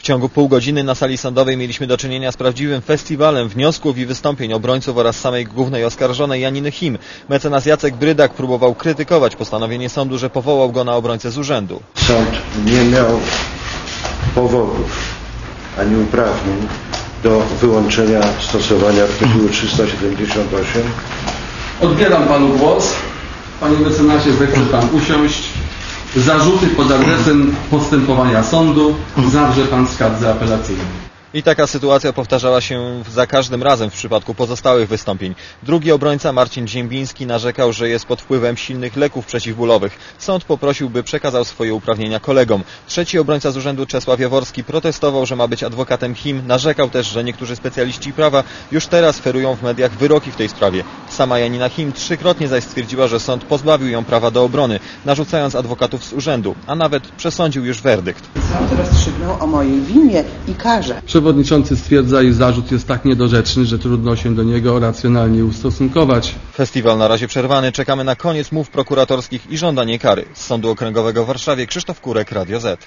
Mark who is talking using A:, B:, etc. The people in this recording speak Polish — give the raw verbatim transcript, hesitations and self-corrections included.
A: ciągu pół godziny na sali sądowej mieliśmy do czynienia z prawdziwym festiwalem wniosków i wystąpień obrońców oraz samej głównej oskarżonej Janiny Him. Mecenas Jacek Brydak próbował krytykować postanowienie sądu, że powołał go na obrońcę z urzędu.
B: Sąd nie miał powodów ani uprawnień do wyłączenia stosowania artykułu trzysta siedemdziesiąt osiem.
C: Odbieram panu głos. Panie mecenasie, zechce pan usiąść. Zarzuty pod adresem postępowania sądu zawrze pan w skardze apelacyjnej.
A: I taka sytuacja powtarzała się za każdym razem w przypadku pozostałych wystąpień. Drugi obrońca, Marcin Ziembiński, narzekał, że jest pod wpływem silnych leków przeciwbólowych. Sąd poprosił, by przekazał swoje uprawnienia kolegom. Trzeci obrońca z urzędu, Czesław Jaworski, protestował, że ma być adwokatem Him. Narzekał też, że niektórzy specjaliści prawa już teraz ferują w mediach wyroki w tej sprawie. Sama Janina Him trzykrotnie zaś stwierdziła, że sąd pozbawił ją prawa do obrony, narzucając adwokatów z urzędu, a nawet przesądził już werdykt.
D: Sąd rozstrzygnął o mojej winie i karze.
C: Przewodniczący stwierdza, iż zarzut jest tak niedorzeczny, że trudno się do niego racjonalnie ustosunkować.
A: Festiwal na razie przerwany. Czekamy na koniec mów prokuratorskich i żądanie kary. Z Sądu Okręgowego w Warszawie Krzysztof Kurek, Radio Z.